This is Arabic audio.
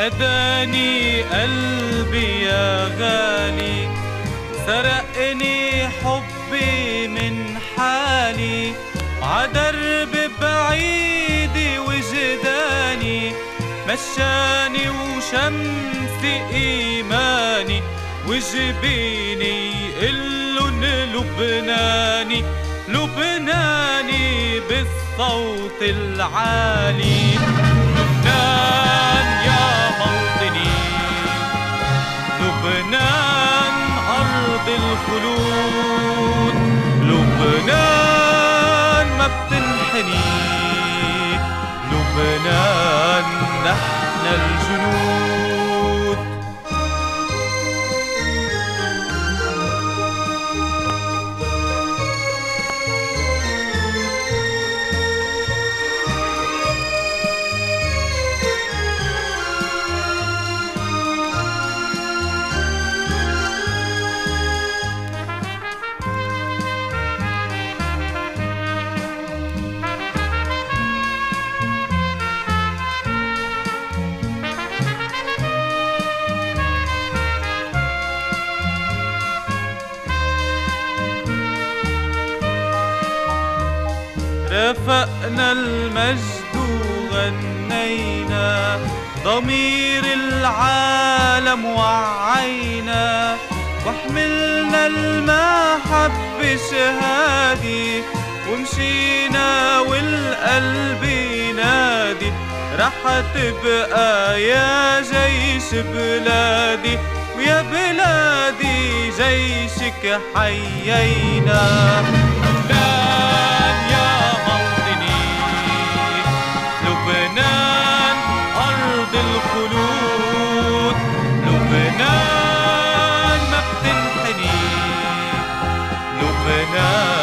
ناداني قلبي يا غالي، سرقني حبي من حالي، عدرب بعيد وجداني، مشاني وشمس إيماني، وجبيني يقلن لبناني، لبناني بالصوت العالي. لبنان يا موطني، لبنان أرض الخلود، لبنان ما بتنحني، لبنان نحن الجنود. رافقنا المجد وغنينا، ضمير العالم وعينا، وحملنا المحبة شهادي، ومشينا والقلب ينادي، رح تبقى يا جيش بلادي، ويا بلادي جيشك حيينا. لبنان أرض الخلود، لبنان ما بتنحني، لبنان